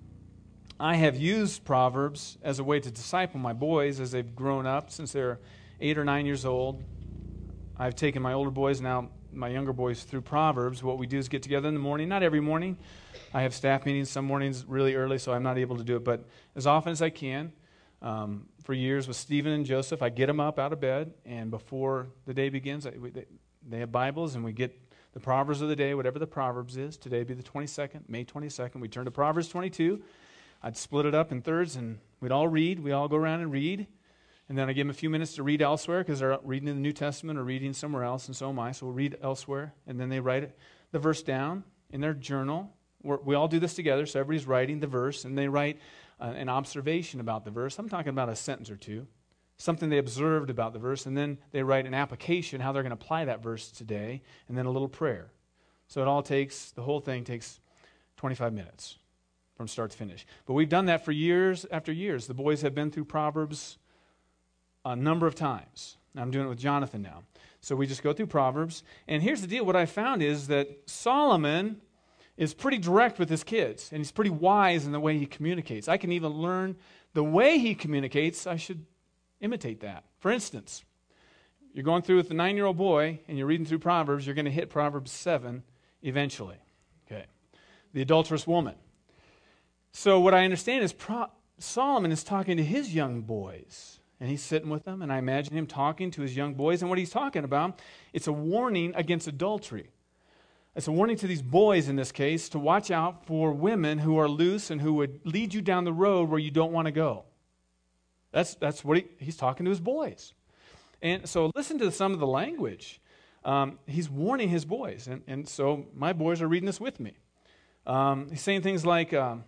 I have used Proverbs as a way to disciple my boys as they've grown up since they're eight or nine years old. I've taken my older boys, now my younger boys, through Proverbs. What we do is get together in the morning, not every morning. I have staff meetings some mornings really early, so I'm not able to do it, but as often as I can. Um, for years with Stephen and Joseph, I get them up out of bed, and before the day begins, I, we, they, they have Bibles, and we get the Proverbs of the day, whatever the Proverbs is. Today would be the twenty-second, May twenty-second. We turn to Proverbs twenty-two. I'd split it up in thirds, and we'd all read. We all go around and read. And then I give them a few minutes to read elsewhere because they're reading in the New Testament or reading somewhere else, and so am I. So we'll read elsewhere, and then they write it, the verse down in their journal. We're, we all do this together, so everybody's writing the verse, and they write uh, an observation about the verse. I'm talking about a sentence or two, something they observed about the verse, and then they write an application, how they're going to apply that verse today, and then a little prayer. So it all takes, the whole thing takes twenty-five minutes from start to finish. But we've done that for years after years. The boys have been through Proverbs a number of times. I'm doing it with Jonathan now. So we just go through Proverbs. And here's the deal. What I found is that Solomon is pretty direct with his kids, and he's pretty wise in the way he communicates. I can even learn the way he communicates. I should imitate that. For instance, you're going through with a nine-year-old boy, and you're reading through Proverbs, you're going to hit Proverbs seven eventually. Okay. The adulterous woman. So what I understand is Pro- Solomon is talking to his young boys, and he's sitting with them, and I imagine him talking to his young boys, and what he's talking about, it's a warning against adultery. It's a warning to these boys in this case to watch out for women who are loose and who would lead you down the road where you don't want to go. That's that's what he, he's talking to his boys. And so listen to some of the language. Um, he's warning his boys, and, and so my boys are reading this with me. Um, he's saying things like, um,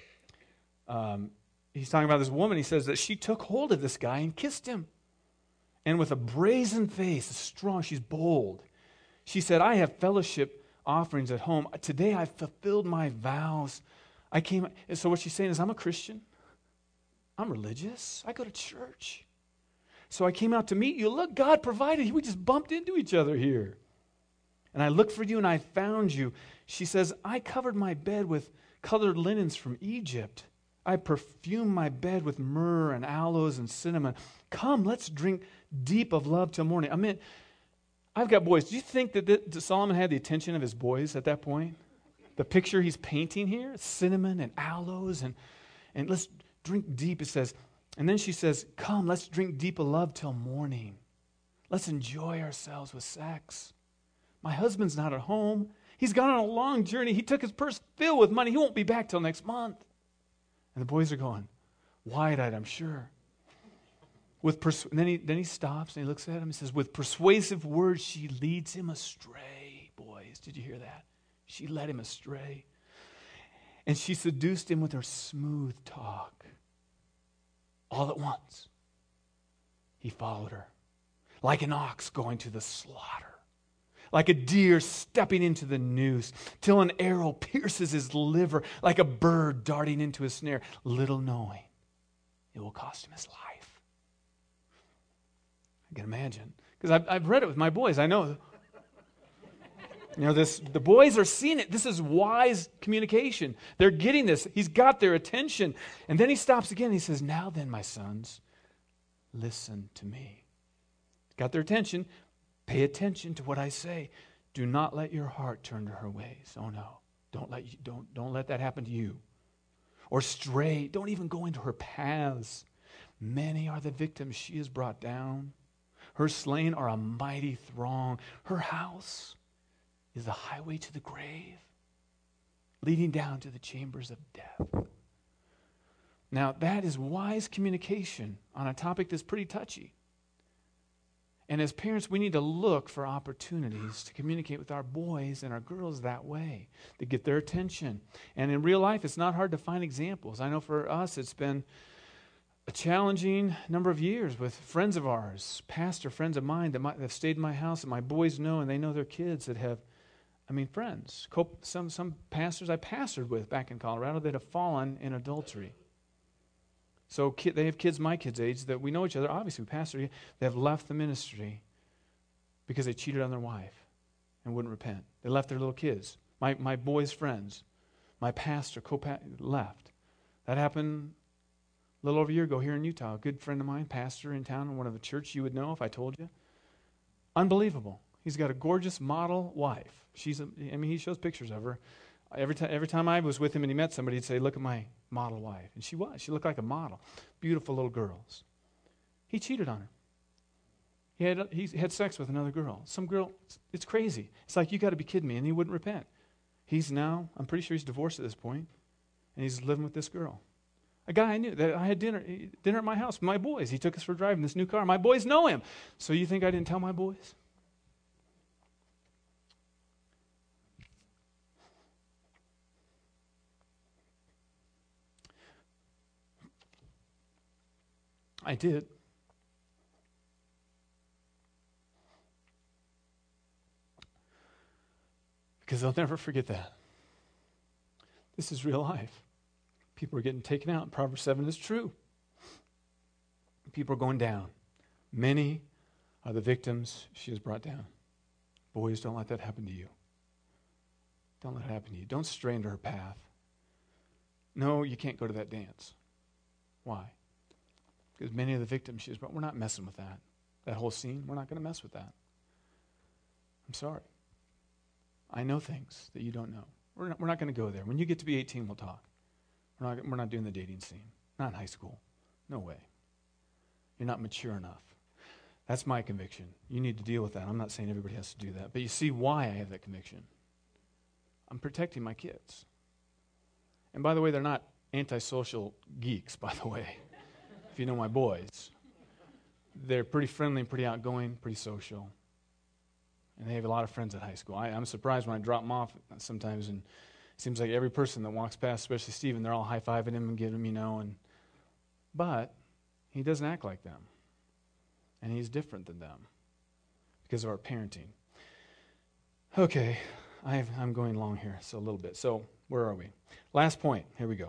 um, he's talking about this woman. He says that she took hold of this guy and kissed him. And with a brazen face, strong, she's bold. She said, I have fellowship offerings at home. Today I've fulfilled my vows. I came, and so what she's saying is, I'm a Christian. I'm religious. I go to church. So I came out to meet you. Look, God provided. We just bumped into each other here. And I looked for you and I found you. She says, I covered my bed with colored linens from Egypt. I perfumed my bed with myrrh and aloes and cinnamon. Come, let's drink deep of love till morning. I mean, I've got boys. Do you think that, that Solomon had the attention of his boys at that point? The picture he's painting here, cinnamon and aloes, and, and let's drink deep, it says. And then she says, come, let's drink deep of love till morning. Let's enjoy ourselves with sex. My husband's not at home. He's gone on a long journey. He took his purse filled with money. He won't be back till next month. And the boys are going, wide-eyed, I'm sure. With pers- and then he then he stops and he looks at him and says, with persuasive words, she leads him astray. Boys, did you hear that? She led him astray. And she seduced him with her smooth talk. All at once, he followed her. Like an ox going to the slaughter. Like a deer stepping into the noose, till an arrow pierces his liver, like a bird darting into a snare, little knowing it will cost him his life. I can imagine. Because I've, I've read it with my boys. I know. You know, this, the boys are seeing it. This is wise communication. They're getting this. He's got their attention. And then he stops again. He says, now then, my sons, listen to me. Got their attention. Pay attention to what I say. Do not let your heart turn to her ways. Oh no. Don't let you, don't, don't let that happen to you. Or stray. Don't even go into her paths. Many are the victims she has brought down. Her slain are a mighty throng. Her house is the highway to the grave, leading down to the chambers of death. Now, that is wise communication on a topic that's pretty touchy. And as parents, we need to look for opportunities to communicate with our boys and our girls that way, to get their attention. And in real life, it's not hard to find examples. I know for us, it's been a challenging number of years with friends of ours, pastor friends of mine that might have stayed in my house, and my boys know, and they know their kids that have, I mean, friends. Some, some pastors I pastored with back in Colorado that have fallen in adultery. So kid, they have kids my kids' age that we know each other. Obviously, we pastor. They have left the ministry because they cheated on their wife and wouldn't repent. They left their little kids. My my boys' friends, my pastor co left. That happened a little over a year ago here in Utah. A good friend of mine, pastor in town in one of the church you would know if I told you. Unbelievable. He's got a gorgeous model wife. She's, a, I mean, he shows pictures of her. Every time, every time I was with him and he met somebody, he'd say, look at my model wife. And she was. She looked like a model. Beautiful little girls. He cheated on her. He had, he had sex with another girl. Some girl, it's, it's crazy. It's like, you got to be kidding me. And he wouldn't repent. He's now, I'm pretty sure he's divorced at this point, and he's living with this girl. A guy I knew, that I had dinner, dinner at my house with my boys. He took us for a drive in this new car. My boys know him. So you think I didn't tell my boys? I did. Because they'll never forget that. This is real life. People are getting taken out. Proverbs seven is true. People are going down. Many are the victims she has brought down. Boys, don't let that happen to you. Don't let it happen to you. Don't stray into her path. No, you can't go to that dance. Why? Because many of the victims she has brought, we're not messing with that. That whole scene, we're not going to mess with that. I'm sorry. I know things that you don't know. We're not, we're not going to go there. When you get to be eighteen, we'll talk. We're not, we're not doing the dating scene. Not in high school. No way. You're not mature enough. That's my conviction. You need to deal with that. I'm not saying everybody has to do that. But you see why I have that conviction. I'm protecting my kids. And by the way, they're not antisocial geeks, by the way. If you know my boys. They're pretty friendly and pretty outgoing, pretty social. And they have a lot of friends at high school. I, I'm surprised when I drop them off sometimes, and it seems like every person that walks past, especially Stephen, they're all high-fiving him and giving him, you know. And, but he doesn't act like them. And he's different than them because of our parenting. Okay, I have, I'm going long here, so a little bit. So where are we? Last point. Here we go.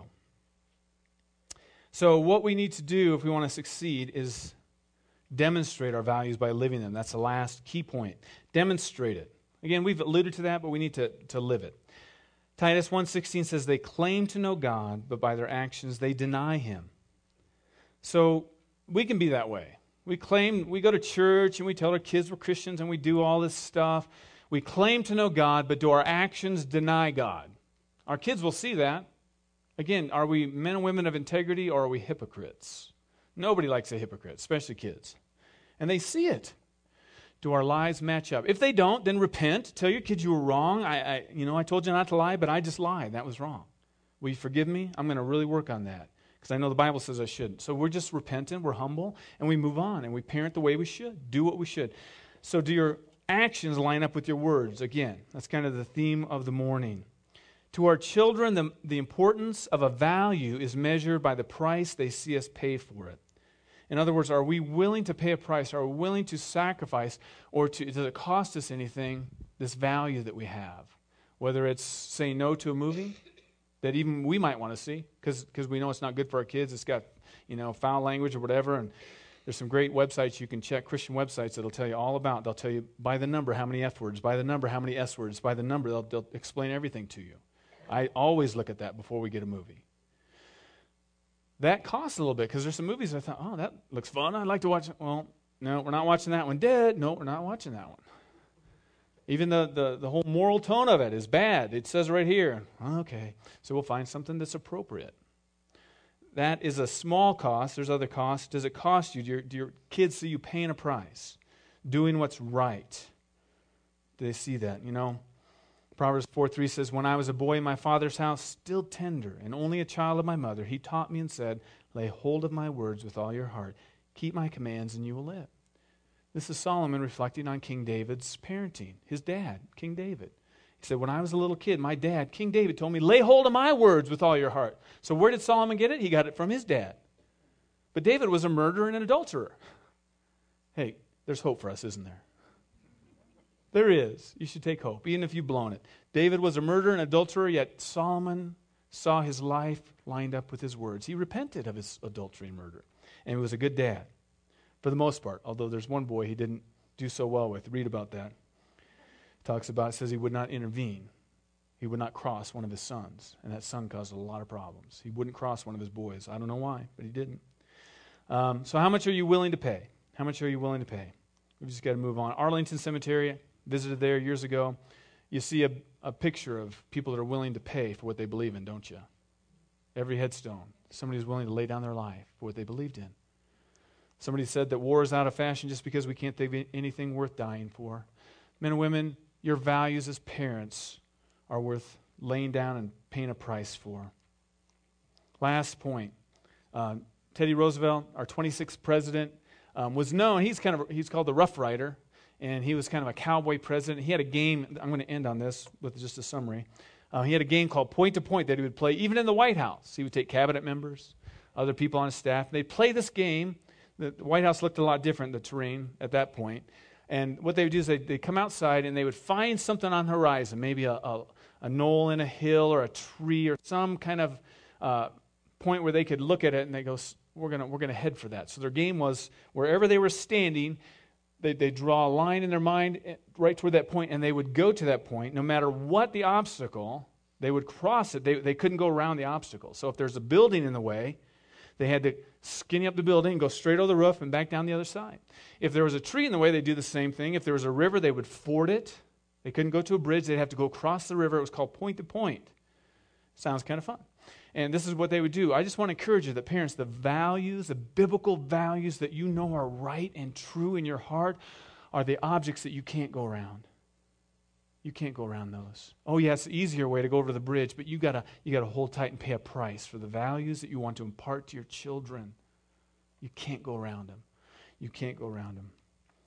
So what we need to do if we want to succeed is demonstrate our values by living them. That's the last key point. Demonstrate it. Again, we've alluded to that, but we need to, to live it. Titus one sixteen says, they claim to know God, but by their actions they deny him. So we can be that way. We claim, we go to church and we tell our kids we're Christians and we do all this stuff. We claim to know God, but do our actions deny God? Our kids will see that. Again, are we men and women of integrity or are we hypocrites? Nobody likes a hypocrite, especially kids. And they see it. Do our lies match up? If they don't, then repent. Tell your kids you were wrong. I, I, you know, I told you not to lie, but I just lied. That was wrong. Will you forgive me? I'm going to really work on that because I know the Bible says I shouldn't. So we're just repentant, we're humble, and we move on, and we parent the way we should. Do what we should. So do your actions line up with your words? Again, that's kind of the theme of the morning. To our children, the, the importance of a value is measured by the price they see us pay for it. In other words, are we willing to pay a price? Are we willing to sacrifice, or to, does it cost us anything, this value that we have? Whether it's saying no to a movie that even we might want to see because because we know it's not good for our kids. It's got, you know, foul language or whatever, and There's some great websites you can check, Christian websites that'll tell you all about. They'll tell you by the number how many F words, by the number how many S words, by the number they'll, they'll explain everything to you. I always look at that before we get a movie. That costs a little bit because there's some movies I thought, oh, that looks fun. I'd like to watch it. Well, no, we're not watching that one. Dead. No, we're not watching that one. Even the, the, the whole moral tone of it is bad. It says right here, okay, so we'll find something that's appropriate. That is a small cost. There's other costs. Does it cost you? Do your, do your kids see you paying a price? Doing what's right? Do they see that? You know, Proverbs four three says, when I was a boy in my father's house, still tender, and only a child of my mother, he taught me and said, lay hold of my words with all your heart. Keep my commands and you will live. This is Solomon reflecting on King David's parenting. His dad, King David. He said, when I was a little kid, my dad, King David, told me, lay hold of my words with all your heart. So where did Solomon get it? He got it from his dad. But David was a murderer and an adulterer. Hey, there's hope for us, isn't there? There is. You should take hope, even if you've blown it. David was a murderer and adulterer, yet Solomon saw his life lined up with his words. He repented of his adultery and murder. And he was a good dad, for the most part, although there's one boy he didn't do so well with. Read about that. Talks about, it says he would not intervene. He would not cross one of his sons, and that son caused a lot of problems. He wouldn't cross one of his boys. I don't know why, but he didn't. Um, so how much are you willing to pay? How much are you willing to pay? We've just got to move on. Arlington Cemetery, visited there years ago. You see a, a picture of people that are willing to pay for what they believe in, don't you? Every headstone, somebody who's willing to lay down their life for what they believed in. Somebody said that war is out of fashion just because we can't think of anything worth dying for. Men and women, your values as parents are worth laying down and paying a price for. Last point. Uh, Teddy Roosevelt, our twenty-sixth president, um, was known, he's kind of, he's called the Rough Rider, and he was kind of a cowboy president. He had a game, I'm going to end on this with just a summary. Uh, he had a game called Point to Point that he would play even in the White House. He would take cabinet members, other people on his staff. They'd play this game. The White House looked a lot different, the terrain at that point. And what they would do is they'd, they'd come outside and they would find something on the horizon, maybe a, a, a knoll in a hill or a tree or some kind of uh, point where they could look at it and they go, we're going we're gonna head for that. So their game was wherever they were standing, they they draw a line in their mind right toward that point, and they would go to that point. No matter what the obstacle, they would cross it. They, they couldn't go around the obstacle. So if there's a building in the way, they had to skinny up the building and go straight over the roof and back down the other side. If there was a tree in the way, they'd do the same thing. If there was a river, they would ford it. They couldn't go to a bridge. They'd have to go across the river. It was called point to point. Sounds kind of fun. And this is what they would do. I just want to encourage you that parents, the values, the biblical values that you know are right and true in your heart are the objects that you can't go around. You can't go around those. Oh, yeah, it's the easier way to go over the bridge, but you gotta you gotta hold tight and pay a price for the values that you want to impart to your children. You can't go around them. You can't go around them.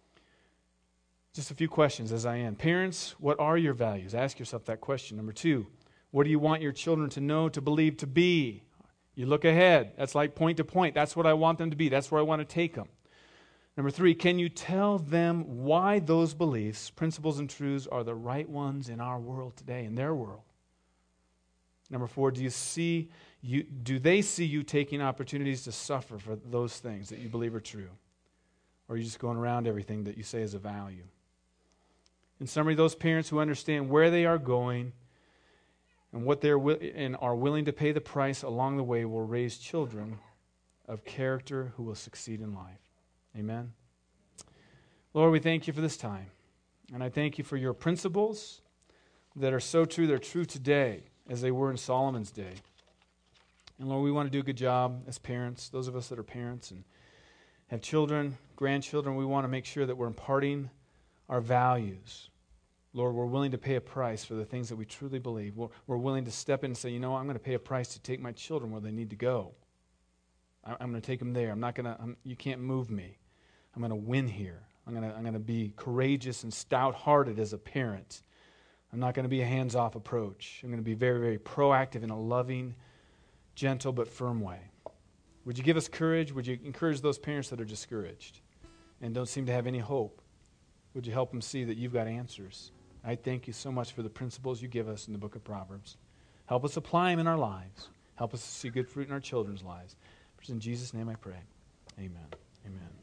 Just a few questions as I end. Parents, what are your values? Ask yourself that question. Number two, what do you want your children to know, to believe, to be? You look ahead. That's like point to point. That's what I want them to be. That's where I want to take them. Number three, can you tell them why those beliefs, principles, and truths are the right ones in our world today, in their world? Number four, do you see you do they see you taking opportunities to suffer for those things that you believe are true? Or are you just going around everything that you say is a value? In summary, those parents who understand where they are going and what they're wi- and are willing to pay the price along the way will raise children of character who will succeed in life. Amen. Lord, we thank you for this time. And I thank you for your principles that are so true. They're true today as they were in Solomon's day. And Lord, we want to do a good job as parents, those of us that are parents and have children, grandchildren. We want to make sure that we're imparting our values. Lord, we're willing to pay a price for the things that we truly believe. We're, we're willing to step in and say, you know, I'm going to pay a price to take my children where they need to go. I, I'm going to take them there. I'm not going to, I'm, you can't move me. I'm going to win here. I'm going to, I'm going to be courageous and stout-hearted as a parent. I'm not going to be a hands-off approach. I'm going to be very, very proactive in a loving, gentle, but firm way. Would you give us courage? Would you encourage those parents that are discouraged and don't seem to have any hope? Would you help them see that you've got answers? I thank you so much for the principles you give us in the book of Proverbs. Help us apply them in our lives. Help us to see good fruit in our children's lives. In Jesus' name I pray. Amen. Amen.